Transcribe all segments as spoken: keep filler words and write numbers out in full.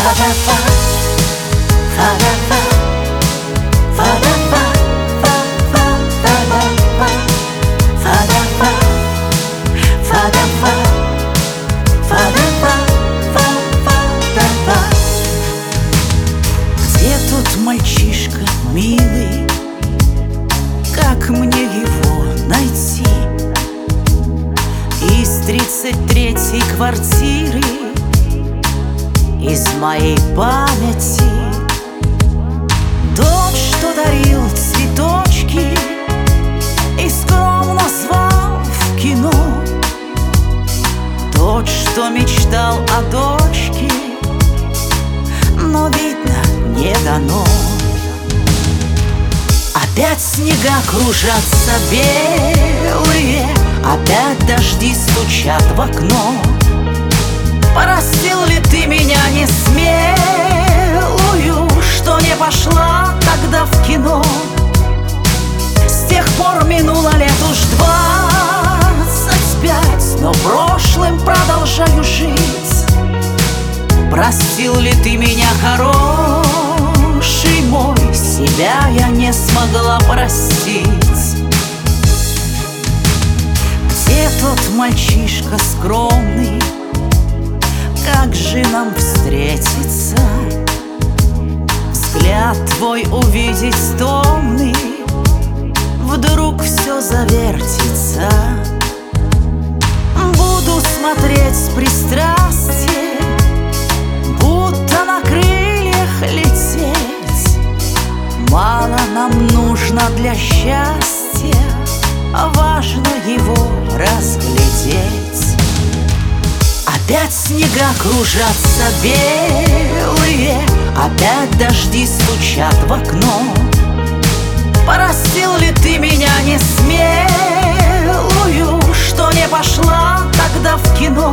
Где тот мальчишка милый? Как мне его найти? Из тридцать третьей квартиры, из моей памяти. Тот, что дарил цветочки и скромно звал в кино. Тот, что мечтал о дочке, но, видно, не дано. Опять снега кружатся белые, опять дожди стучат в окно. Простил ли ты меня не смелую, что не пошла тогда в кино? С тех пор минуло лет уж двадцать пять, но прошлым продолжаю жить. Простил ли ты меня, хороший мой? Себя я не смогла простить. Где тот мальчишка скромный? Как же нам встретиться? Взгляд твой увидеть томный, вдруг все завертится. Буду смотреть с пристрастием, будто на крыльях лететь. Мало нам нужно для счастья, важно его разглядеть. Опять снега кружатся белые, опять дожди стучат в окно. Простил ли ты меня не смелую, что не пошла тогда в кино?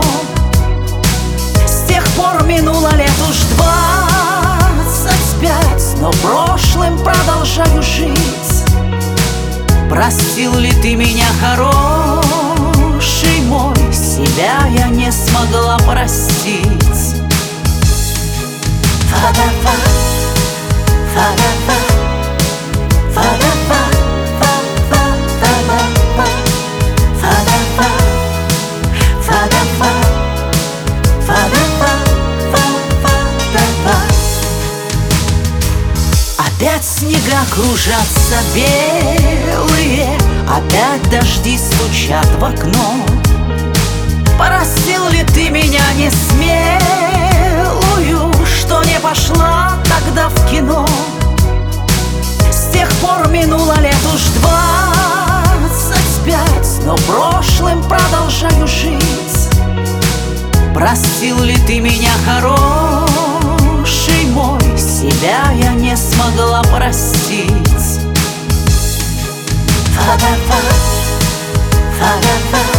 С тех пор минуло лет уж двадцать пять, но прошлым продолжаю жить. Простил ли ты меня, хороший мой? Себя я не смогла простить. Фа-да-фа, фа-да-фа, фа-да-фа, фа-фа-да-фа, фа-да-фа, фа-да-фа, фа-да-фа, фа-фа-да-фа. Опять снега кружатся белые, опять дожди стучат в окно. Простил ли ты меня не смелую, что не пошла тогда в кино? С тех пор минуло лет уж двадцать пять, но прошлым продолжаю жить. Простил ли ты меня, хороший мой? Себя я не смогла простить. Фа-да-фа, фа-да-фа,